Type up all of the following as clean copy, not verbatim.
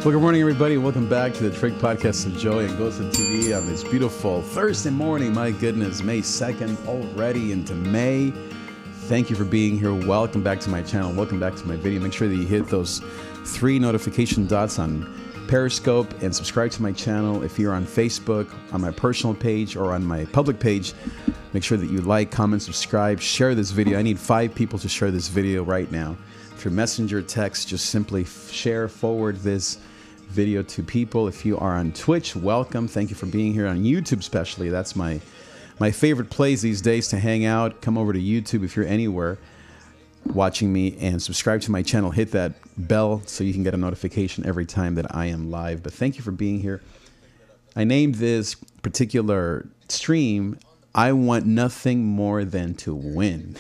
Well, good morning, everybody. Welcome back to the Trick Podcast of Joy and Ghost of TV on this beautiful Thursday morning. My goodness, May 2nd, already into May. Thank you for being here. Welcome back to my channel. Welcome back to my video. Make sure that you hit those 3 notification dots on Periscope and subscribe to my channel. If you're on Facebook, on my personal page or on my public page, make sure that you like, comment, subscribe, share this video. I need 5 people to share this video right now. Through messenger text, just simply share, forward this video to people. If you are on Twitch, welcome. Thank you for being here. On YouTube especially, that's my favorite place these days to hang out. Come over to YouTube if you're anywhere watching me and subscribe to my channel. Hit that bell so you can get a notification every time that I am live. But thank you for being here. I named this particular stream, I want nothing more than to win.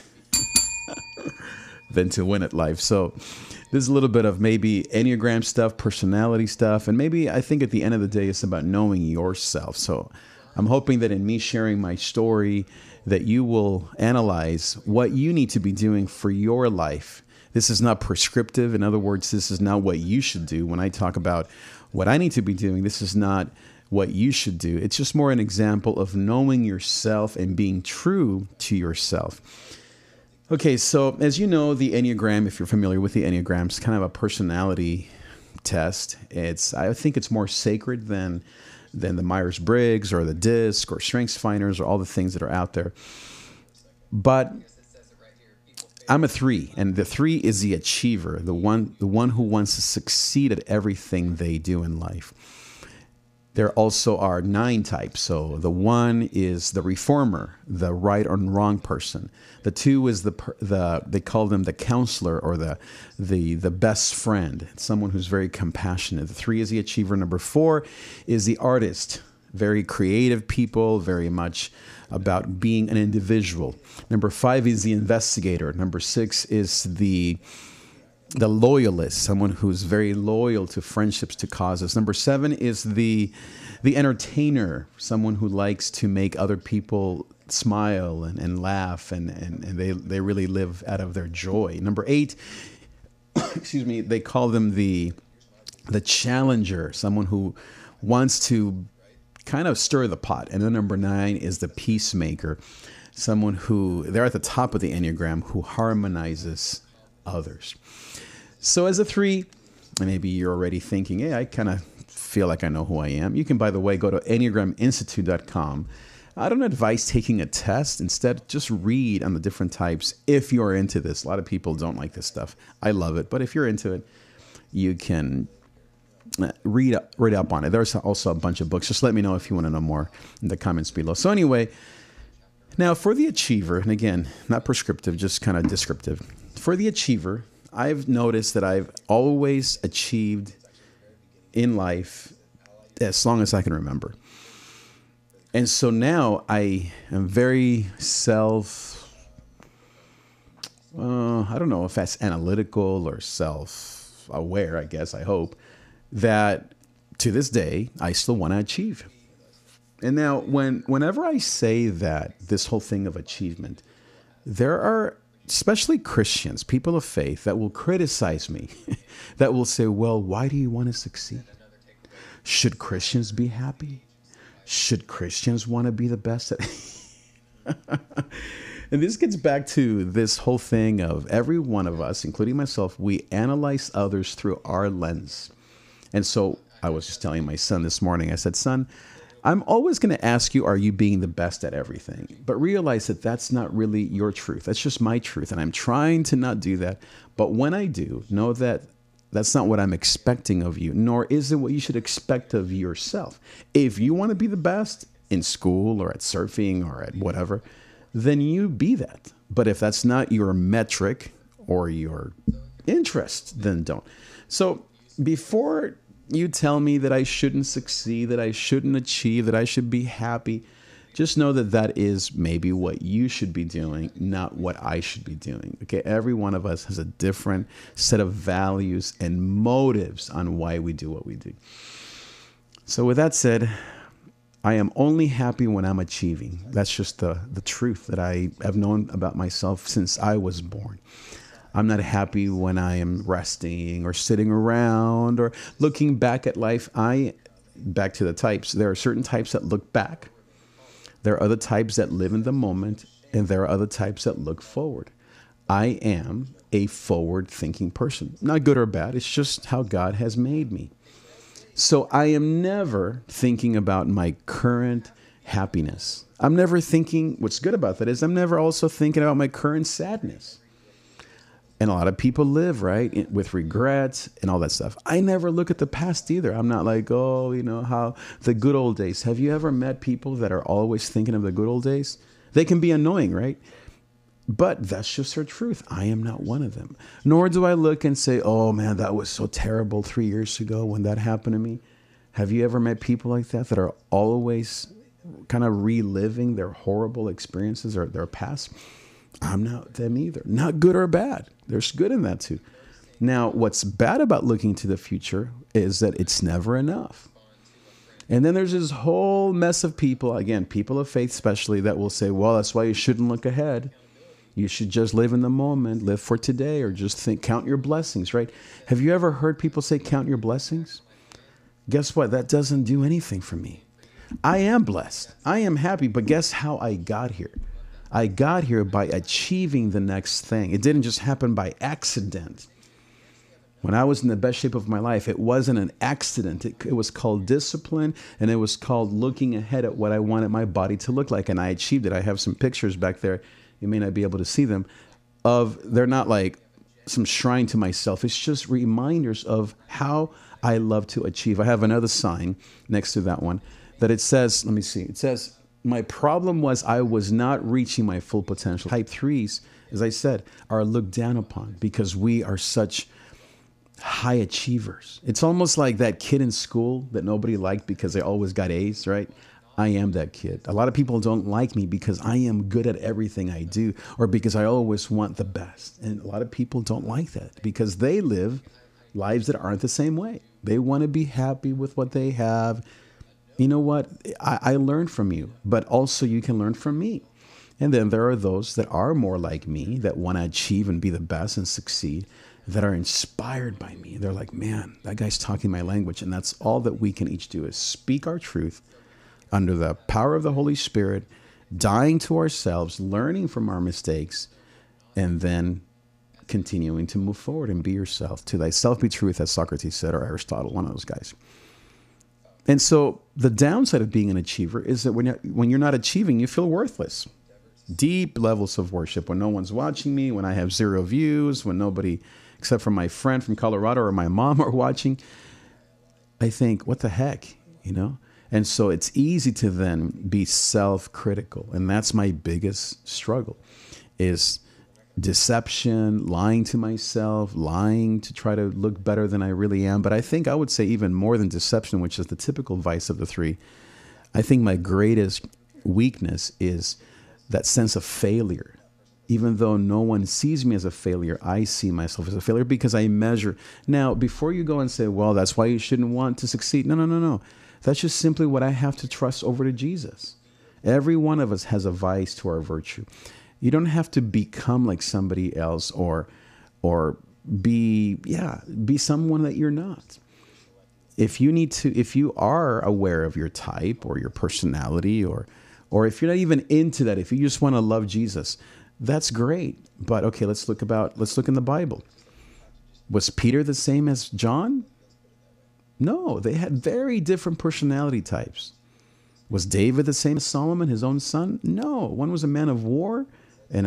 Than to win at life. So there's a little bit of maybe Enneagram stuff, personality stuff, and maybe I think at the end of the day, it's about knowing yourself. So I'm hoping that in me sharing my story, that you will analyze what you need to be doing for your life. This is not prescriptive. In other words, this is not what you should do. When I talk about what I need to be doing, this is not what you should do. It's just more an example of knowing yourself and being true to yourself. Okay, so as you know, the Enneagram, if you're familiar with the Enneagram, is kind of a personality test. I think it's more sacred than the Myers-Briggs or the DISC or StrengthsFinders or all the things that are out there. But I'm a 3, and the 3 is the achiever, the one who wants to succeed at everything they do in life. There also are 9 types. So the 1 is the reformer, the right or wrong person. The 2 is they call them the counselor or the best friend, someone who's very compassionate. The 3 is the achiever. Number 4 is the artist, very creative people, very much about being an individual. Number 5 is the investigator. Number 6 is the loyalist, someone who's very loyal to friendships, to causes. Number 7 is the entertainer, someone who likes to make other people smile and laugh, and they really live out of their joy. Number 8, excuse me, they call them the challenger, someone who wants to kind of stir the pot. And then number 9 is the peacemaker, someone who, they're at the top of the Enneagram, who harmonizes others. So as a 3, and maybe you're already thinking, hey, I kind of feel like I know who I am. You can, by the way, go to EnneagramInstitute.com. I don't advise taking a test. Instead, just read on the different types if you're into this. A lot of people don't like this stuff. I love it. But if you're into it, you can read up on it. There's also a bunch of books. Just let me know if you want to know more in the comments below. So anyway, now for the achiever, and again, not prescriptive, just kind of descriptive. For the achiever, I've noticed that I've always achieved in life as long as I can remember. And so now I am very I don't know if that's analytical or self-aware, I guess, I hope, that to this day, I still want to achieve. And now whenever I say that, this whole thing of achievement, there are especially Christians, people of faith, that will criticize me, that will say, well, why do you want to succeed? Should Christians be happy? Should Christians want to be the best at And this gets back to this whole thing of every one of us, including myself, we analyze others through our lens. And so I was just telling my son this morning, I said, son, I'm always going to ask you, are you being the best at everything? But realize that that's not really your truth. That's just my truth. And I'm trying to not do that. But when I do, know that that's not what I'm expecting of you, nor is it what you should expect of yourself. If you want to be the best in school or at surfing or at whatever, then you be that. But if that's not your metric or your interest, then don't. So before you tell me that I shouldn't succeed, that I shouldn't achieve, that I should be happy, just know that that is maybe what you should be doing, not what I should be doing. Okay, every one of us has a different set of values and motives on why we do what we do. So with that said, I am only happy when I'm achieving. That's just the truth that I have known about myself since I was born. I'm not happy when I am resting or sitting around or looking back at life. Back to the types. There are certain types that look back. There are other types that live in the moment, and there are other types that look forward. I am a forward-thinking person. Not good or bad. It's just how God has made me. So I am never thinking about my current happiness. I'm never thinking, what's good about that is I'm never also thinking about my current sadness. And a lot of people live, right, with regrets and all that stuff. I never look at the past either. I'm not like, oh, how the good old days. Have you ever met people that are always thinking of the good old days? They can be annoying, right? But that's just their truth. I am not one of them. Nor do I look and say, oh, man, that was so terrible 3 years ago when that happened to me. Have you ever met people like that are always kind of reliving their horrible experiences or their past? I'm not them either. Not good or bad. There's good in that too. Now, what's bad about looking to the future is that it's never enough. And then there's this whole mess of people, again, people of faith especially, that will say, well, that's why you shouldn't look ahead. You should just live in the moment, live for today, or just count your blessings, right? Have you ever heard people say, count your blessings? Guess what? That doesn't do anything for me. I am blessed. I am happy, but guess how I got here? I got here by achieving the next thing. It didn't just happen by accident. When I was in the best shape of my life, it wasn't an accident. It was called discipline, and it was called looking ahead at what I wanted my body to look like, and I achieved it. I have some pictures back there. You may not be able to see them. They're not like some shrine to myself. It's just reminders of how I love to achieve. I have another sign next to that one that it says, let me see, it says, my problem was I was not reaching my full potential. Type 3s, as I said, are looked down upon because we are such high achievers. It's almost like that kid in school that nobody liked because they always got A's, right? I am that kid. A lot of people don't like me because I am good at everything I do or because I always want the best. And a lot of people don't like that because they live lives that aren't the same way. They want to be happy with what they have. You know what? I learned from you, but also you can learn from me. And then there are those that are more like me that want to achieve and be the best and succeed, that are inspired by me. They're like, man, that guy's talking my language. And that's all that we can each do is speak our truth under the power of the Holy Spirit, dying to ourselves, learning from our mistakes, and then continuing to move forward and be yourself. To thyself be truth, as Socrates said, or Aristotle, one of those guys. And so the downside of being an achiever is that when you're not achieving, you feel worthless. Deep levels of worship when no one's watching me, when I have 0 views, when nobody except for my friend from Colorado or my mom are watching. I think, what the heck, And so it's easy to then be self-critical. And that's my biggest struggle is deception, lying to myself, lying to try to look better than I really am. But I think I would say even more than deception, which is the typical vice of the three, I think my greatest weakness is that sense of failure. Even though no one sees me as a failure, I see myself as a failure because I measure. Now, before you go and say, well, that's why you shouldn't want to succeed. No. That's just simply what I have to trust over to Jesus. Every one of us has a vice to our virtue. You don't have to become like somebody else or be someone that you're not. If you are aware of your type or your personality or if you're not even into that, if you just want to love Jesus, that's great. But okay, let's look in the Bible. Was Peter the same as John? No, they had very different personality types. Was David the same as Solomon, his own son? No, one was a man of war and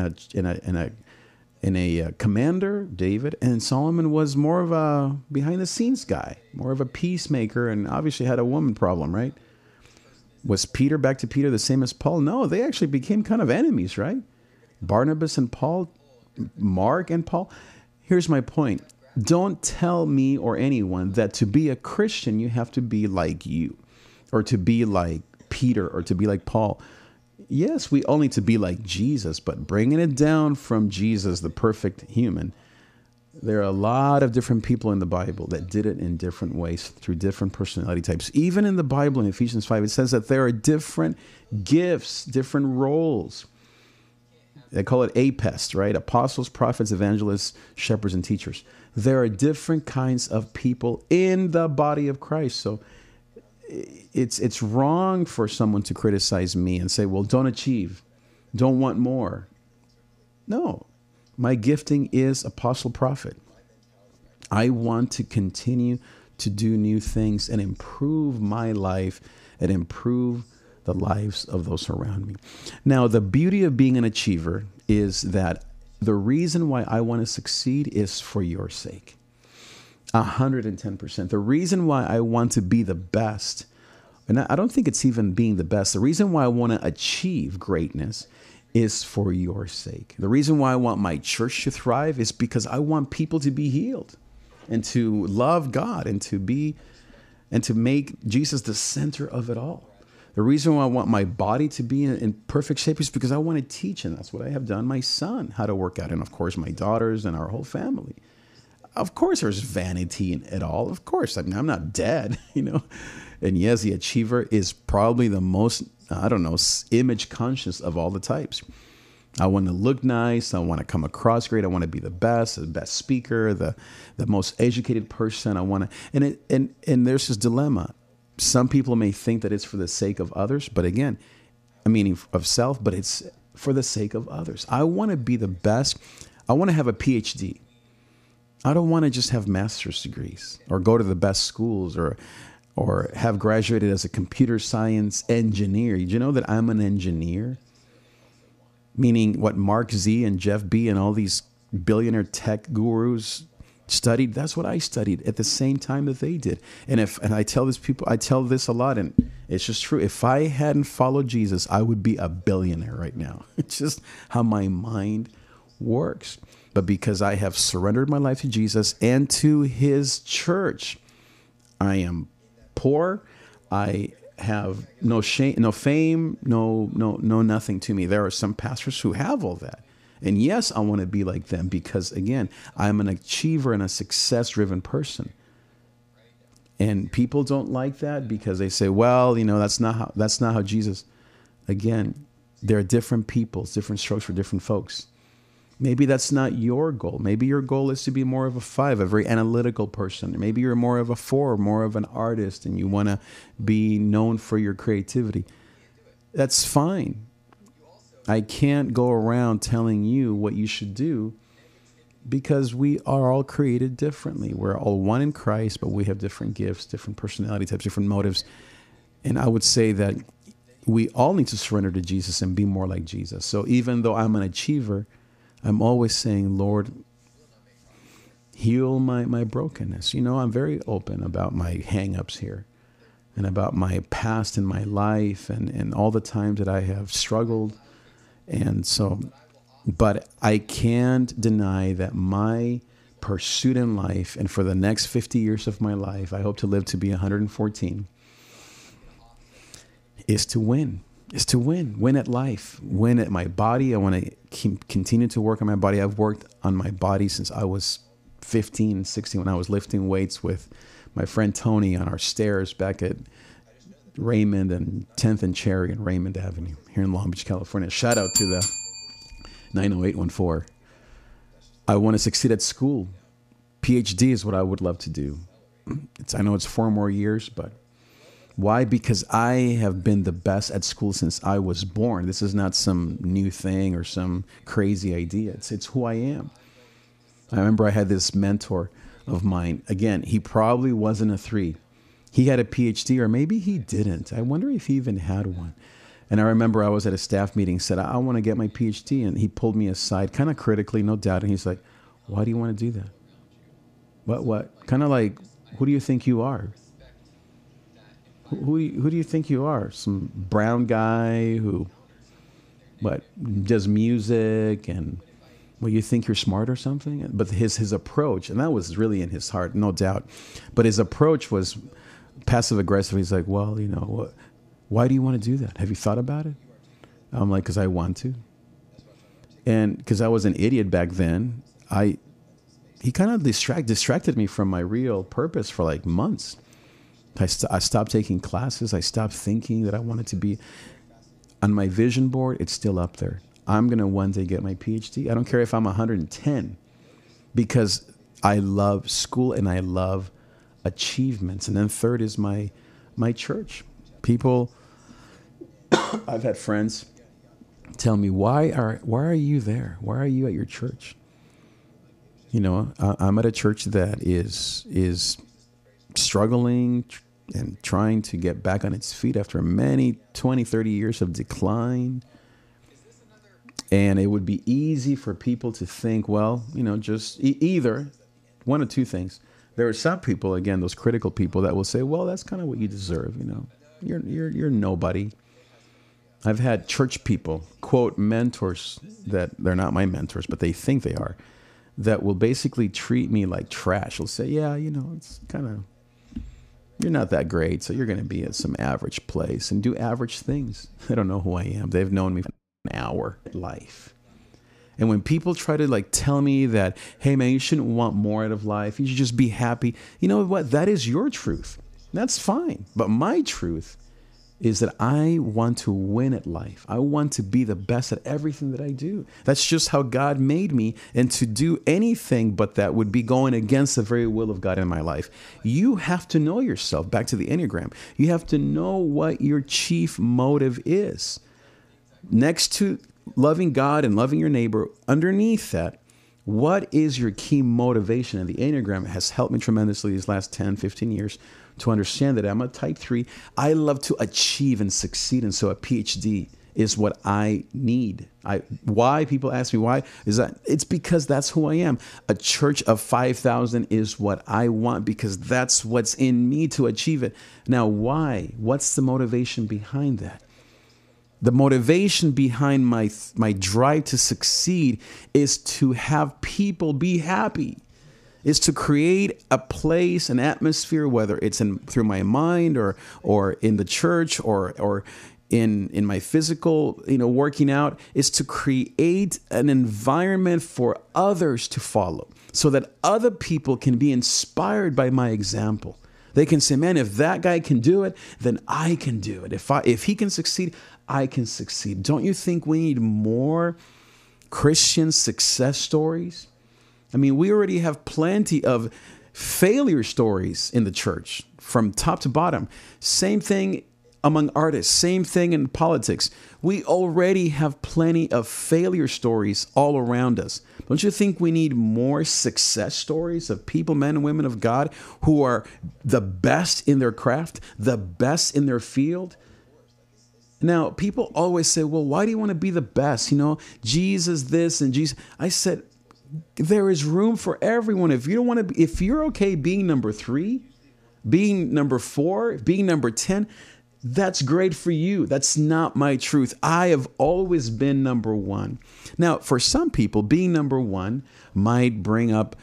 a commander, David, and Solomon was more of a behind the scenes guy, more of a peacemaker, and obviously had a woman problem, right? Was Peter, back to Peter, the same as Paul? No, they actually became kind of enemies, right? Barnabas and Paul, Mark and Paul. Here's my point. Don't tell me or anyone that to be a Christian, you have to be like you, or to be like Peter, or to be like Paul. Yes, we all need to be like Jesus, but bringing it down from Jesus, the perfect human, there are a lot of different people in the Bible that did it in different ways through different personality types. Even in the Bible, in Ephesians 5, it says that there are different gifts, different roles. They call it APEST, right? Apostles, prophets, evangelists, shepherds, and teachers. There are different kinds of people in the body of Christ. So it's wrong for someone to criticize me and say, well, don't achieve, don't want more. No, my gifting is apostle prophet. I want to continue to do new things and improve my life and improve the lives of those around me. Now, the beauty of being an achiever is that the reason why I want to succeed is for your sake. 110%. The reason why I want to be the best, and I don't think it's even being the best. The reason why I want to achieve greatness is for your sake. The reason why I want my church to thrive is because I want people to be healed and to love God and to make Jesus the center of it all. The reason why I want my body to be in perfect shape is because I want to teach, and that's what I have done, my son how to work out, and of course my daughters and our whole family. Of course there's vanity in it all. Of course, I mean, I'm not dead, you know. And yes, the achiever is probably the most, image conscious of all the types. I want to look nice. I want to come across great. I want to be the best speaker, the most educated person. I want to, and there's this dilemma. Some people may think that it's for the sake of others, but again, meaning of self, but it's for the sake of others. I want to be the best. I want to have a PhD. I don't want to just have master's degrees or go to the best schools or have graduated as a computer science engineer. Did you know that I'm an engineer? Meaning what Mark Z and Jeff B and all these billionaire tech gurus studied, that's what I studied at the same time that they did. And I tell this a lot, and it's just true. If I hadn't followed Jesus, I would be a billionaire right now. It's just how my mind works. But because I have surrendered my life to Jesus and to his church, I am poor. I have no shame, no fame, no nothing to me. There are some pastors who have all that. And yes, I want to be like them because, again, I'm an achiever and a success-driven person. And people don't like that because they say, well, that's not how Jesus. Again, there are different peoples, different strokes for different folks. Maybe that's not your goal. Maybe your goal is to be more of a 5, a very analytical person. Maybe you're more of a 4, more of an artist, and you want to be known for your creativity. That's fine. I can't go around telling you what you should do because we are all created differently. We're all one in Christ, but we have different gifts, different personality types, different motives. And I would say that we all need to surrender to Jesus and be more like Jesus. So even though I'm an achiever, I'm always saying, Lord, heal my brokenness. I'm very open about my hang-ups here and about my past in my life and all the times that I have struggled. And so, but I can't deny that my pursuit in life, and for the next 50 years of my life, I hope to live to be 114, is to win. Win at life, win at my body. I want to continue to work on my body. I've worked on my body since I was 15, 16, when I was lifting weights with my friend Tony on our stairs back at Raymond and 10th and Cherry and Raymond Avenue here in Long Beach, California. Shout out to the 90814. I want to succeed at school. PhD is what I would love to do. I know it's 4 more years, but why? Because I have been the best at school since I was born. This is not some new thing or some crazy idea. It's who I am. I remember I had this mentor of mine. Again, he probably wasn't a 3. He had a PhD, or maybe he didn't. I wonder if he even had one. And I remember I was at a staff meeting, said, I want to get my PhD. And he pulled me aside, kind of critically, no doubt. And he's like, why do you want to do that? What? Kind of like, who do you think you are? Who do you think you are? Some brown guy who, does music and, you think you're smart or something? But his approach, and that was really in his heart, no doubt. But his approach was passive aggressive. He's like, well, why do you want to do that? Have you thought about it? I'm like, because I want to. And because I was an idiot back then, he kind of distracted me from my real purpose for like months. I stopped taking classes. I stopped thinking that I wanted to be on my vision board. It's still up there. I'm going to one day get my PhD. I don't care if I'm 110, because I love school and I love achievements. And then third is my church. People, I've had friends tell me, why are you there? Why are you at your church? You know, I'm at a church that is struggling and trying to get back on its feet after many 20, 30 years of decline. And it would be easy for people to think, well, you know, just either one of two things. There are some people, again, those critical people that will say, well, that's kind of what you deserve. You know, you're nobody. I've had church people, quote, mentors that they're not my mentors, but they think they are, that will basically treat me like trash. They'll say, yeah, you know, it's kind of, you're not that great, so you're going to be at some average place and do average things. They don't know who I am. They've known me for an hour in life. And when people try to like tell me that, hey man, you shouldn't want more out of life, you should just be happy. You know what? That is your truth. That's fine. But my truth is that I want to win at life. I want to be the best at everything that I do. That's just how God made me. And to do anything but that would be going against the very will of God in my life. You have to know yourself. Back to the Enneagram. You have to know what your chief motive is. Next to loving God and loving your neighbor, underneath that, what is your key motivation? And the Enneagram has helped me tremendously these last 10, 15 years to understand that I'm a type 3. I love to achieve and succeed. And so a PhD is what I need. Why people ask me why is that it's because that's who I am. A church of 5,000 is what I want because that's what's in me to achieve it. Now, why? What's the motivation behind that? The motivation behind my drive to succeed is to have people be happy, is to create a place, an atmosphere, whether it's through my mind or in the church or in my physical, working out, is to create an environment for others to follow so that other people can be inspired by my example. They can say, man, if that guy can do it, then I can do it. If he can succeed, I can succeed. Don't you think we need more Christian success stories? I mean, we already have plenty of failure stories in the church from top to bottom. Same thing among artists, same thing in politics. We already have plenty of failure stories all around us. Don't you think we need more success stories of people, men and women of God, who are the best in their craft, the best in their field? Now, people always say, well, why do you want to be the best? Jesus this and Jesus. I said, there is room for everyone. If you don't want to be, if you're okay being number 3, being number 4, being number 10, that's great for you. That's not my truth. I have always been number 1. Now, for some people, being number 1 might bring up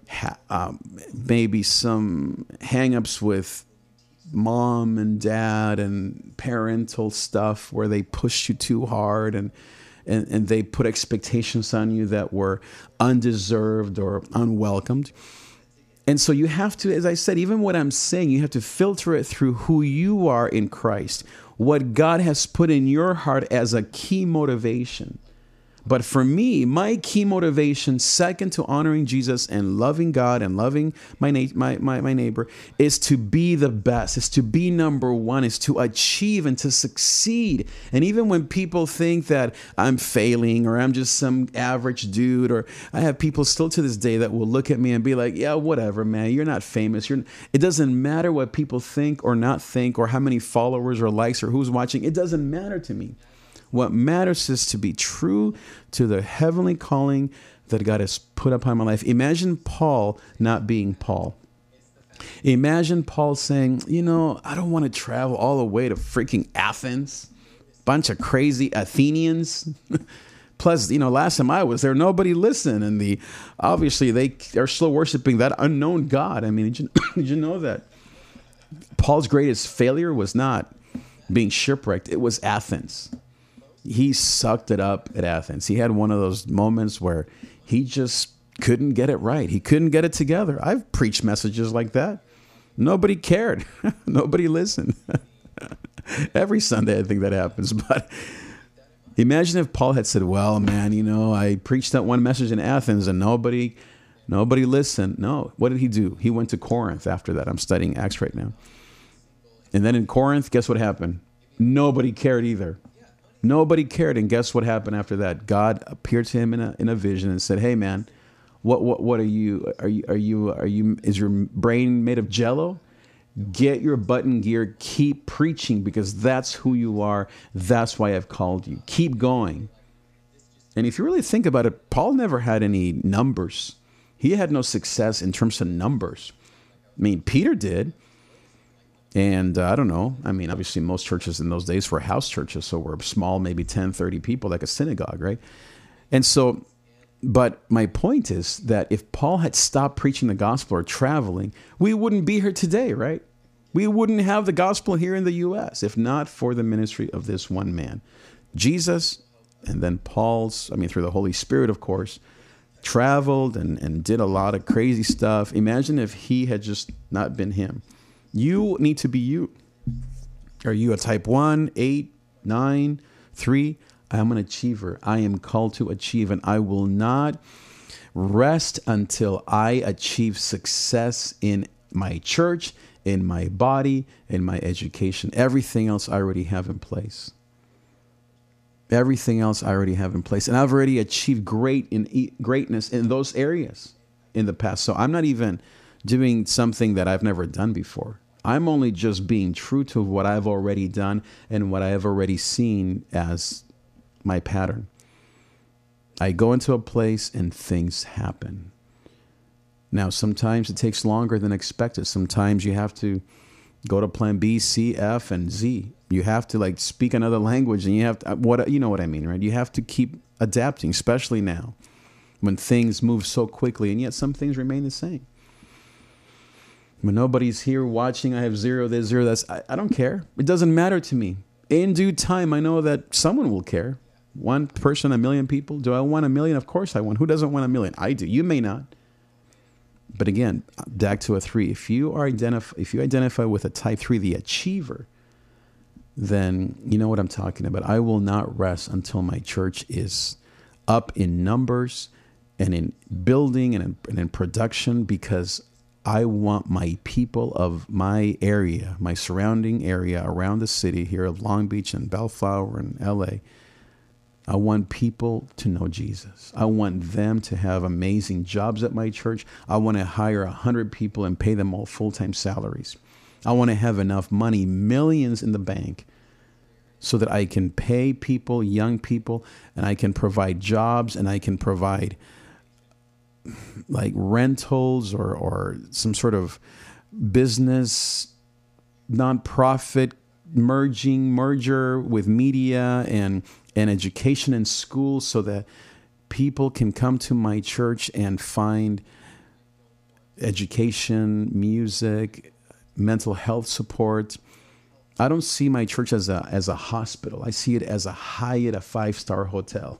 maybe some hang-ups with mom and dad and parental stuff where they pushed you too hard and they put expectations on you that were undeserved or unwelcomed. And so you have to, as I said, even what I'm saying, you have to filter it through who you are in Christ, what God has put in your heart as a key motivation. But for me, my key motivation, second to honoring Jesus and loving God and loving my neighbor, is to be the best, is to be number 1, is to achieve and to succeed. And even when people think that I'm failing or I'm just some average dude, or I have people still to this day that will look at me and be like, yeah, whatever, man, you're not famous. It doesn't matter what people think or not think or how many followers or likes or who's watching. It doesn't matter to me. What matters is to be true to the heavenly calling that God has put upon my life. Imagine Paul not being Paul. Imagine Paul saying, I don't want to travel all the way to freaking Athens. Bunch of crazy Athenians. Plus, last time I was there, nobody listened. And obviously they are still worshiping that unknown God. I mean, did you know that Paul's greatest failure was not being shipwrecked? It was Athens. He sucked it up at Athens. He had one of those moments where he just couldn't get it right. He couldn't get it together. I've preached messages like that. Nobody cared. Nobody listened. Every Sunday, I think that happens. But Imagine if Paul had said, well, man, I preached that one message in Athens and nobody listened. No. What did he do? He went to Corinth after that. I'm studying Acts right now. And then in Corinth, guess what happened? Nobody cared either. Nobody cared. And guess what happened after that? God appeared to him in a vision and said, hey, man, what are you? Is your brain made of jello? Get your butt in gear. Keep preaching, because that's who you are. That's why I've called you. Keep going. And if you really think about it, Paul never had any numbers. He had no success in terms of numbers. I mean, Peter did. And I don't know. I mean, obviously most churches in those days were house churches. So we're small, maybe 10, 30 people, like a synagogue, right? And so, but my point is that if Paul had stopped preaching the gospel or traveling, we wouldn't be here today, right? We wouldn't have the gospel here in the U.S. if not for the ministry of this one man, Jesus, and then through the Holy Spirit, of course, traveled and did a lot of crazy stuff. Imagine if he had just not been him. You need to be you. Are you a type 1, 8, 9, 3? I am an achiever. I am called to achieve, and I will not rest until I achieve success in my church, in my body, in my education. Everything else I already have in place. Everything else I already have in place. And I've already achieved greatness in those areas in the past. So I'm not even doing something that I've never done before. I'm only just being true to what I've already done and what I have already seen as my pattern. I go into a place and things happen. Now, sometimes it takes longer than expected. Sometimes you have to go to plan B, C, F, and Z. You have to speak another language, and you have to, you know what I mean, right? You have to keep adapting, especially now when things move so quickly, and yet some things remain the same. When nobody's here watching, I have zero, there's zero, I don't care. It doesn't matter to me. In due time, I know that someone will care. One person, a million people. Do I want a million? Of course I want. Who doesn't want a million? I do. You may not. But again, back to a 3. If you identify with a type 3, the achiever, then you know what I'm talking about. I will not rest until my church is up in numbers and in building and in production, because I want my people of my area, my surrounding area around the city here of Long Beach and Bellflower and LA. I want people to know Jesus. I want them to have amazing jobs at my church. I want to hire 100 people and pay them all full-time salaries. I want to have enough money, millions in the bank, so that I can pay people, young people, and I can provide jobs, and I can provide rentals or some sort of business, nonprofit merger with media and education and schools, so that people can come to my church and find education, music, mental health support. I don't see my church as a hospital. I see it as a Hyatt, a 5-star hotel.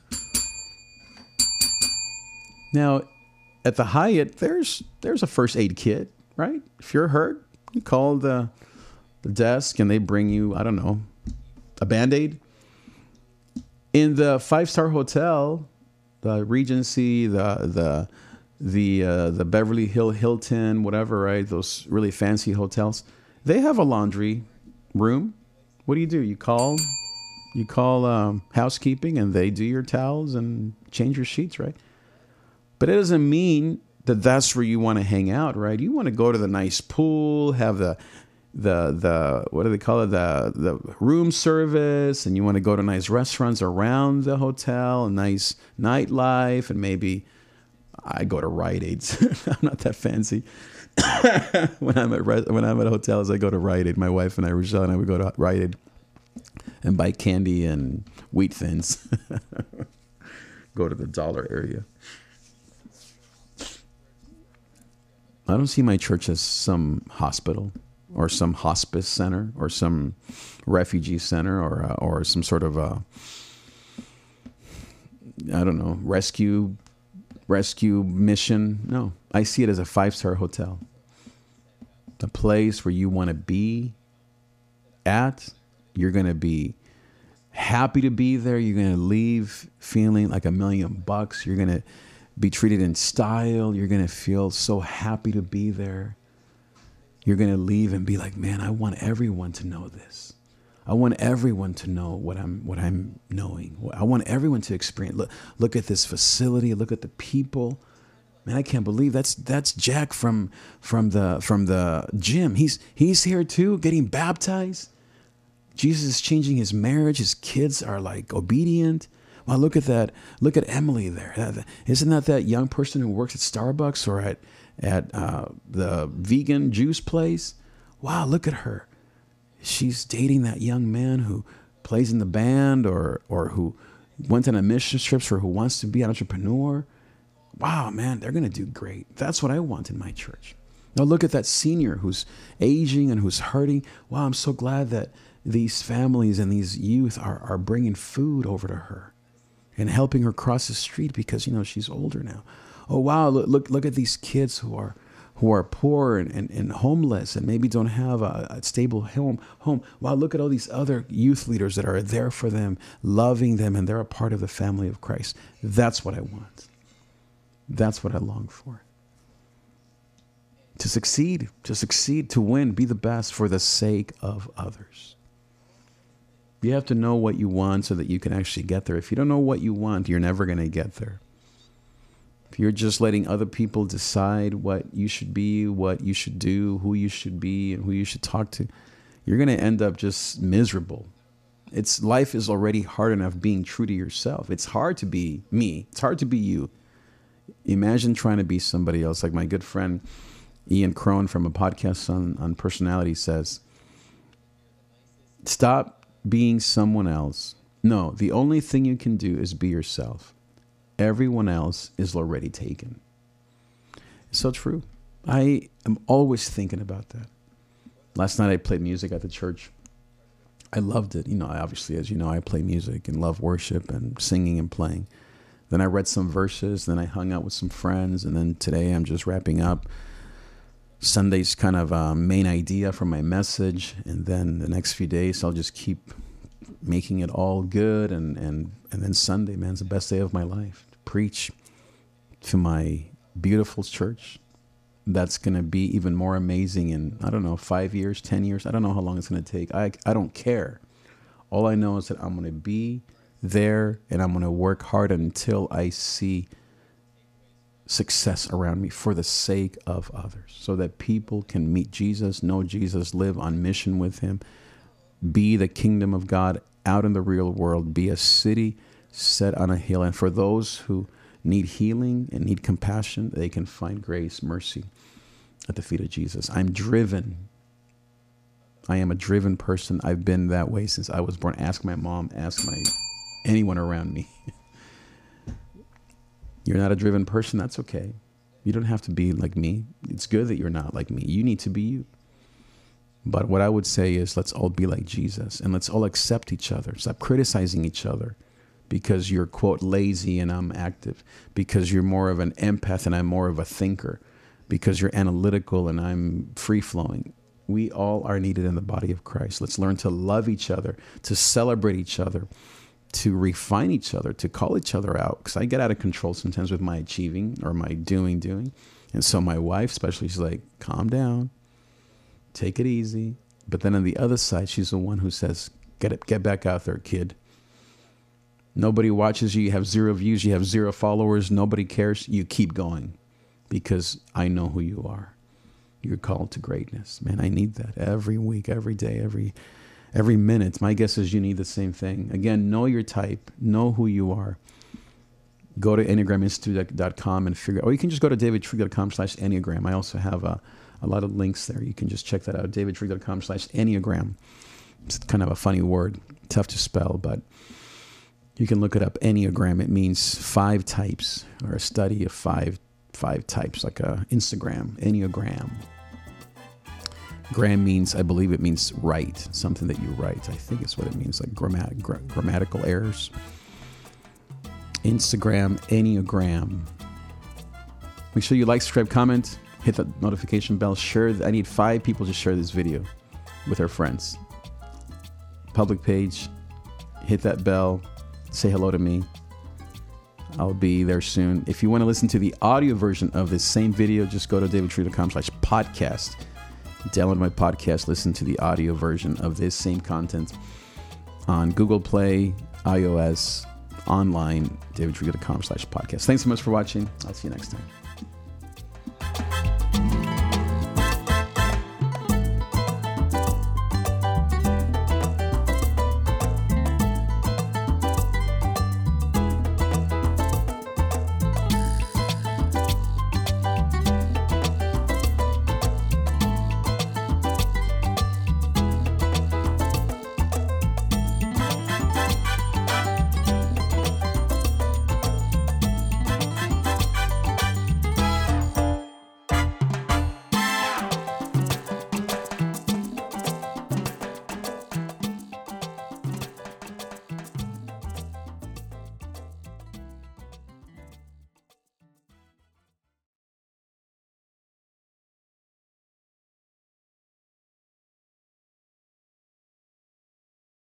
Now, at the Hyatt, there's a first aid kit, right? If you're hurt, you call the desk and they bring you, I don't know, a Band-Aid. In the 5-star hotel, the Regency, the Beverly Hilton, whatever, right? Those really fancy hotels, they have a laundry room. What do? You call housekeeping, and they do your towels and change your sheets, right? But it doesn't mean that that's where you want to hang out, right? You want to go to the nice pool, have the what do they call it? The room service, and you want to go to nice restaurants around the hotel, a nice nightlife, and maybe I go to Rite Aids. I'm not that fancy. when I'm at hotels, I go to Rite Aid. My wife and I, Rochelle and I, would go to Rite Aid and buy candy and Wheat Thins. Go to the dollar area. I don't see my church as some hospital or some hospice center or some refugee center or some sort of I don't know, rescue mission. No, I see it as a 5-star hotel. The place where you want to be at. You're going to be happy to be there. You're going to leave feeling like $1,000,000. You're going to be treated in style. You're going to feel so happy to be there. You're going to leave and be like, man, I want everyone to know this. I want everyone to know what I'm knowing. I want everyone to experience. Look at this facility. Look at the people. Man, I can't believe that's Jack from the gym. He's here too, getting baptized. Jesus is changing his marriage. His kids are like obedient. Wow, look at that. Look at Emily there. Isn't that young person who works at Starbucks or at the vegan juice place? Wow, look at her. She's dating that young man who plays in the band or who went on a mission trip or who wants to be an entrepreneur. Wow, man, they're going to do great. That's what I want in my church. Now look at that senior who's aging and who's hurting. Wow, I'm so glad that these families and these youth are bringing food over to her and helping her cross the street because, she's older now. Oh, wow, look at these kids who are poor and homeless and maybe don't have a stable home. Wow, look at all these other youth leaders that are there for them, loving them, and they're a part of the family of Christ. That's what I want. That's what I long for. To succeed, to win, be the best for the sake of others. You have to know what you want so that you can actually get there. If you don't know what you want, you're never going to get there. If you're just letting other people decide what you should be, what you should do, who you should be, and who you should talk to, you're going to end up just miserable. Life is already hard enough being true to yourself. It's hard to be me. It's hard to be you. Imagine trying to be somebody else. Like my good friend Ian Crone from a podcast on personality says, stop being someone else. No, the only thing you can do is be yourself. Everyone else is already taken. It's so true. I am always thinking about that. Last night I played music at the church. I loved it. Obviously, as you know, I play music and love worship and singing and playing. Then I read some verses. Then I hung out with some friends. And then today I'm just wrapping up Sunday's kind of main idea for my message. And then the next few days, I'll just keep making it all good. And then Sunday, man, it's the best day of my life. To preach to my beautiful church. That's going to be even more amazing in, 5 years, 10 years. I don't know how long it's going to take. I don't care. All I know is that I'm going to be there and I'm going to work hard until I see success around me for the sake of others, so that people can meet Jesus, know Jesus, live on mission with him, be the kingdom of God out in the real world, be a city set on a hill. And for those who need healing and need compassion, they can find grace, mercy at the feet of Jesus. I'm driven. I am a driven person. I've been that way since I was born. Ask my mom, ask anyone around me. You're not a driven person, that's okay. You don't have to be like me. It's good that you're not like me. You need to be you. But what I would say is let's all be like Jesus and let's all accept each other. Stop criticizing each other because you're, quote, lazy and I'm active, because you're more of an empath and I'm more of a thinker, because you're analytical and I'm free-flowing. We all are needed in the body of Christ. Let's learn to love each other, to celebrate each other, to refine each other, to call each other out. Because I get out of control sometimes with my achieving or my doing. And so my wife especially, she's like, calm down, take it easy. But then on the other side, she's the one who says, get back out there, kid. Nobody watches you. You have 0 views. You have 0 followers. Nobody cares. You keep going because I know who you are. You're called to greatness. Man, I need that every week, every day, every minute. My guess is you need the same thing. Again, know your type. Know who you are. Go to EnneagramInstitute.com and figure out, or you can just go to davidtrigg.com/Enneagram. I also have a lot of links there. You can just check that out, davidtrigg.com/Enneagram. It's kind of a funny word, tough to spell, but you can look it up. Enneagram, it means 5 types, or a study of five types, like a Instagram, Enneagram. Gram means, I believe it means write, something that you write. I think it's what it means, like grammatical errors. Instagram, Enneagram. Make sure you like, subscribe, comment, hit the notification bell, share. I need 5 people to share this video with their friends. Public page, hit that bell, say hello to me. I'll be there soon. If you want to listen to the audio version of this same video, just go to davidtree.com/podcast. Download my podcast, listen to the audio version of this same content on Google Play, iOS, online, davidtree.com/podcast. Thanks so much for watching. I'll see you next time.